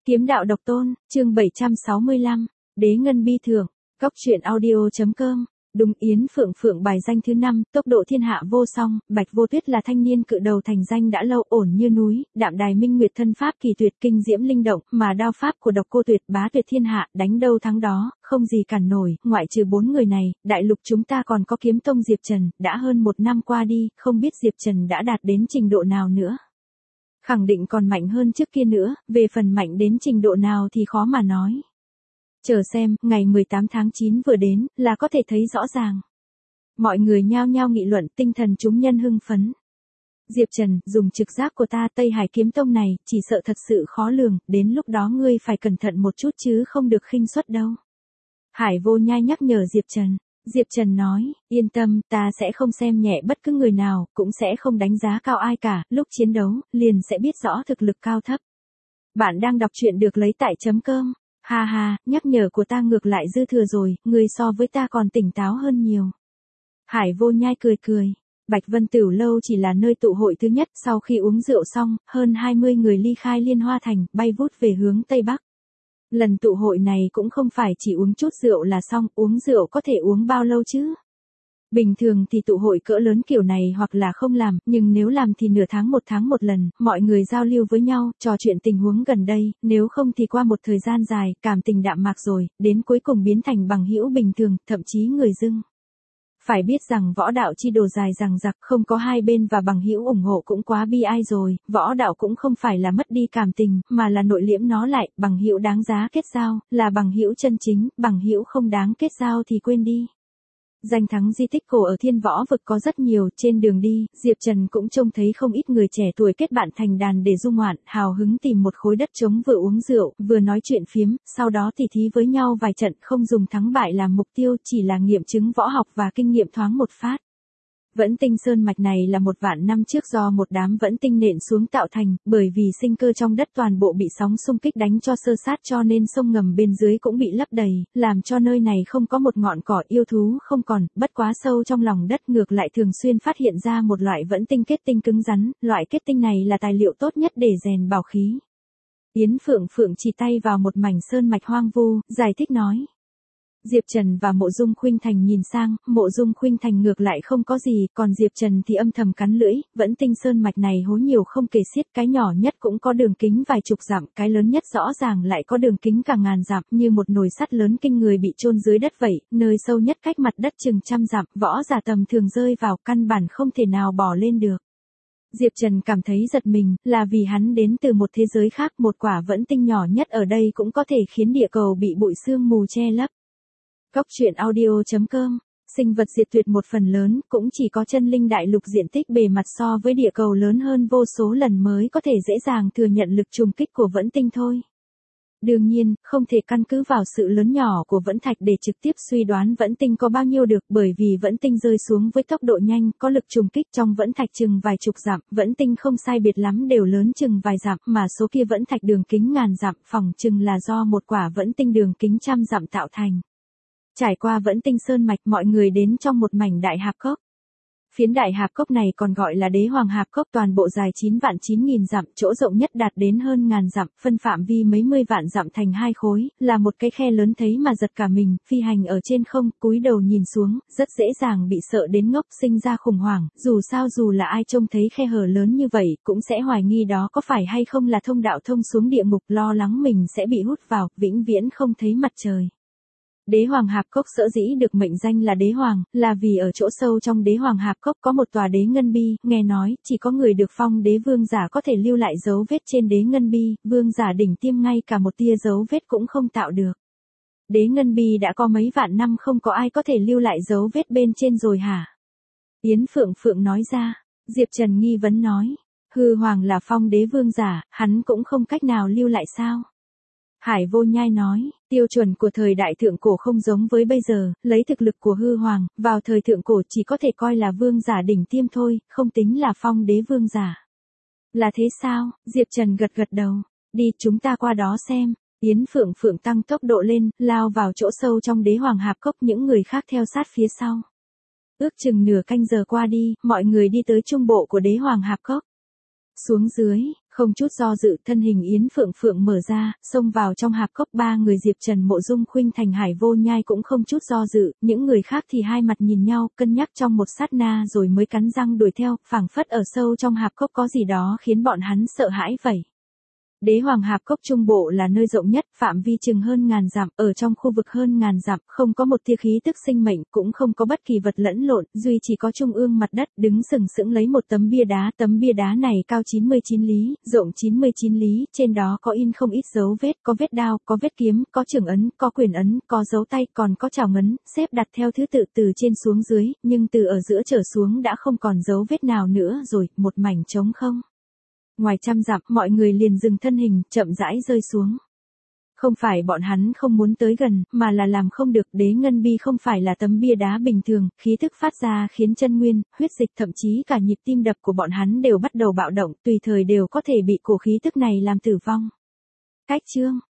Kiếm đạo độc tôn, chương 765, Đế ngân bi thưởng, Cóc truyện audio.com. Đúng, Yến Phượng Phượng bài danh thứ 5, tốc độ thiên hạ vô song. Bạch Vô Tuyết là thanh niên cự đầu thành danh đã lâu, ổn như núi, đạm đài minh nguyệt, thân pháp kỳ tuyệt, kinh diễm linh động, mà đao pháp của Độc Cô Tuyệt bá tuyệt thiên hạ, đánh đâu thắng đó, không gì cản nổi. Ngoại trừ 4 người này, đại lục chúng ta còn có kiếm tông Diệp Trần. Đã hơn 1 năm qua đi, không biết Diệp Trần đã đạt đến trình độ nào nữa. Khẳng định còn mạnh hơn trước kia nữa, về phần mạnh đến trình độ nào thì khó mà nói. Chờ xem, ngày 18 tháng 9 vừa đến, là có thể thấy rõ ràng. Mọi người nhao nhao nghị luận, tinh thần chúng nhân hưng phấn. Diệp Trần, dùng trực giác của ta, Tây Hải kiếm tông này, chỉ sợ thật sự khó lường, đến lúc đó ngươi phải cẩn thận một chút chứ không được khinh suất đâu. Hải Vô Nhai nhắc nhở Diệp Trần. Diệp Trần nói, yên tâm, ta sẽ không xem nhẹ bất cứ người nào, cũng sẽ không đánh giá cao ai cả, lúc chiến đấu, liền sẽ biết rõ thực lực cao thấp. Bạn đang đọc truyện được lấy tại .com. Ha ha, nhắc nhở của ta ngược lại dư thừa rồi, người so với ta còn tỉnh táo hơn nhiều. Hải Vô Nhai cười cười. Bạch Vân Tửu Lâu chỉ là nơi tụ hội thứ nhất, sau khi uống rượu xong, hơn 20 người ly khai Liên Hoa Thành, bay vút về hướng Tây Bắc. Lần tụ hội này cũng không phải chỉ uống chút rượu là xong, uống rượu có thể uống bao lâu chứ? Bình thường thì tụ hội cỡ lớn kiểu này hoặc là không làm, nhưng nếu làm thì nửa tháng 1 tháng một lần, mọi người giao lưu với nhau, trò chuyện tình huống gần đây, nếu không thì qua một thời gian dài, cảm tình đạm mạc rồi, đến cuối cùng biến thành bằng hữu bình thường, thậm chí người dưng. Phải biết rằng võ đạo chi đồ dài dằng dặc, không có hai bên và bằng hữu ủng hộ cũng quá bi ai rồi, võ đạo cũng không phải là mất đi cảm tình, mà là nội liễm nó lại, bằng hữu đáng giá kết giao, là bằng hữu chân chính, bằng hữu không đáng kết giao thì quên đi. Danh thắng di tích cổ ở Thiên Võ vực có rất nhiều, trên đường đi, Diệp Trần cũng trông thấy không ít người trẻ tuổi kết bạn thành đàn để du ngoạn, hào hứng tìm một khối đất trống vừa uống rượu, vừa nói chuyện phiếm, sau đó tỉ thí với nhau vài trận, không dùng thắng bại làm mục tiêu, chỉ là nghiệm chứng võ học và kinh nghiệm thoáng một phát. Vẫn Tinh Sơn mạch này là 1 vạn năm trước do một đám vẫn tinh nện xuống tạo thành, bởi vì sinh cơ trong đất toàn bộ bị sóng xung kích đánh cho sơ sát cho nên sông ngầm bên dưới cũng bị lấp đầy, làm cho nơi này không có một ngọn cỏ, yêu thú không còn, bất quá sâu trong lòng đất ngược lại thường xuyên phát hiện ra một loại vẫn tinh kết tinh cứng rắn, loại kết tinh này là tài liệu tốt nhất để rèn bảo khí. Yến Phượng Phượng chỉ tay vào một mảnh sơn mạch hoang vu, giải thích nói. Diệp Trần và Mộ Dung Khuynh Thành nhìn sang, Mộ Dung Khuynh Thành ngược lại không có gì, còn Diệp Trần thì âm thầm cắn lưỡi, vẫn Tinh Sơn mạch này hố nhiều không kể xiết, cái nhỏ nhất cũng có đường kính vài chục dặm, cái lớn nhất rõ ràng lại có đường kính cả ngàn dặm, như một nồi sắt lớn kinh người bị chôn dưới đất vậy, nơi sâu nhất cách mặt đất chừng 100 dặm, võ giả tầm thường rơi vào căn bản không thể nào bỏ lên được. Diệp Trần cảm thấy giật mình, là vì hắn đến từ một thế giới khác, một quả vẫn tinh nhỏ nhất ở đây cũng có thể khiến địa cầu bị bụi sương mù che lấp. Cóc truyện audio.com. Sinh vật diệt tuyệt một phần lớn, cũng chỉ có chân linh đại lục diện tích bề mặt so với địa cầu lớn hơn vô số lần mới có thể dễ dàng thừa nhận lực trùng kích của vẫn tinh thôi. Đương nhiên, không thể căn cứ vào sự lớn nhỏ của vẫn thạch để trực tiếp suy đoán vẫn tinh có bao nhiêu được, bởi vì vẫn tinh rơi xuống với tốc độ nhanh, có lực trùng kích trong vẫn thạch chừng vài chục dặm, vẫn tinh không sai biệt lắm đều lớn chừng vài dặm, mà số kia vẫn thạch đường kính ngàn dặm, phỏng chừng là do một quả vẫn tinh đường kính 100 dặm tạo thành. Trải qua vẫn Tinh Sơn mạch, mọi người đến trong một mảnh đại hạp cốc. Phiến đại hạp cốc này còn gọi là Đế Hoàng hạp cốc, toàn bộ dài 9.000 dặm, chỗ rộng nhất đạt đến hơn ngàn dặm, phân phạm vi mấy mươi vạn dặm thành 2 khối, là một cái khe lớn thấy mà giật cả mình, phi hành ở trên không, cúi đầu nhìn xuống, rất dễ dàng bị sợ đến ngốc, sinh ra khủng hoảng, dù sao dù là ai trông thấy khe hở lớn như vậy, cũng sẽ hoài nghi đó có phải hay không là thông đạo thông xuống địa ngục, lo lắng mình sẽ bị hút vào, vĩnh viễn không thấy mặt trời. Đế Hoàng hạp cốc sở dĩ được mệnh danh là Đế Hoàng, là vì ở chỗ sâu trong Đế Hoàng hạp cốc có một tòa đế ngân bi, nghe nói, chỉ có người được phong đế vương giả có thể lưu lại dấu vết trên đế ngân bi, vương giả đỉnh tiêm ngay cả một tia dấu vết cũng không tạo được. Đế ngân bi đã có mấy vạn năm không có ai có thể lưu lại dấu vết bên trên rồi hả? Yến Phượng Phượng nói ra. Diệp Trần nghi vấn nói, hư hoàng là phong đế vương giả, hắn cũng không cách nào lưu lại sao? Hải Vô Nhai nói, tiêu chuẩn của thời đại thượng cổ không giống với bây giờ, lấy thực lực của hư hoàng, vào thời thượng cổ chỉ có thể coi là vương giả đỉnh tiêm thôi, không tính là phong đế vương giả. Là thế sao? Diệp Trần gật gật đầu, đi chúng ta qua đó xem. Yến Phượng Phượng tăng tốc độ lên, lao vào chỗ sâu trong Đế Hoàng hạp cốc, những người khác theo sát phía sau. Ước chừng nửa canh giờ qua đi, mọi người đi tới trung bộ của Đế Hoàng hạp cốc. Xuống dưới, Không chút do dự, thân hình Yến Phượng Phượng mở ra, xông vào trong hạp cốc. Ba người Diệp Trần, Mộ Dung Khuynh Thành, Hải Vô Nhai cũng không chút do dự, những người khác thì hai mặt nhìn nhau, cân nhắc trong một sát na rồi mới cắn răng đuổi theo, phảng phất ở sâu trong hạp cốc có gì đó khiến bọn hắn sợ hãi vậy. Đế hoàng hạp cốc trung bộ là nơi rộng nhất, phạm vi chừng hơn ngàn dặm, ở trong khu vực hơn ngàn dặm, không có một tia khí tức sinh mệnh, cũng không có bất kỳ vật lẫn lộn, duy chỉ có trung ương mặt đất, đứng sừng sững lấy một tấm bia đá này cao 99 lý, rộng 99 lý, trên đó có in không ít dấu vết, có vết đao, có vết kiếm, có trường ấn, có quyền ấn, có dấu tay, còn có chảo ngấn, xếp đặt theo thứ tự từ trên xuống dưới, nhưng từ ở giữa trở xuống đã không còn dấu vết nào nữa rồi, một mảnh trống không. Ngoài trăm dặm, mọi người liền dừng thân hình, chậm rãi rơi xuống. Không phải bọn hắn không muốn tới gần, mà là làm không được. Đế ngân bi không phải là tấm bia đá bình thường, khí thức phát ra khiến chân nguyên, huyết dịch, thậm chí cả nhịp tim đập của bọn hắn đều bắt đầu bạo động, tùy thời đều có thể bị cổ khí tức này làm tử vong. Cách chương